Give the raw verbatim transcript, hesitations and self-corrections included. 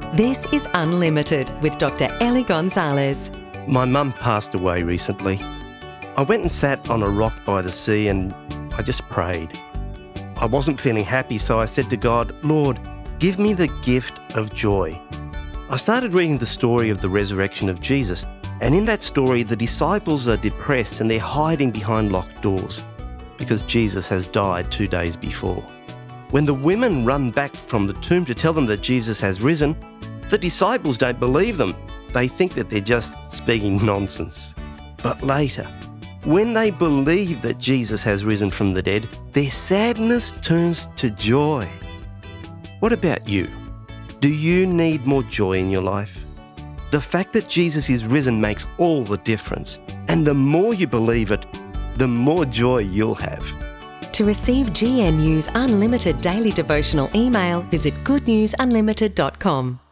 This is Unlimited with Doctor Ellie Gonzalez. My mum passed away recently. I went and sat on a rock by the sea and I just prayed. I wasn't feeling happy, so I said to God, Lord, give me the gift of joy. I started reading the story of the resurrection of Jesus, and in that story, the disciples are depressed and they're hiding behind locked doors because Jesus has died two days before. When the women run back from the tomb to tell them that Jesus has risen, the disciples don't believe them. They think that they're just speaking nonsense. But later, when they believe that Jesus has risen from the dead, their sadness turns to joy. What about you? Do you need more joy in your life? The fact that Jesus is risen makes all the difference. And the more you believe it, the more joy you'll have. To receive G N U's Unlimited Daily Devotional email, visit good news unlimited dot com.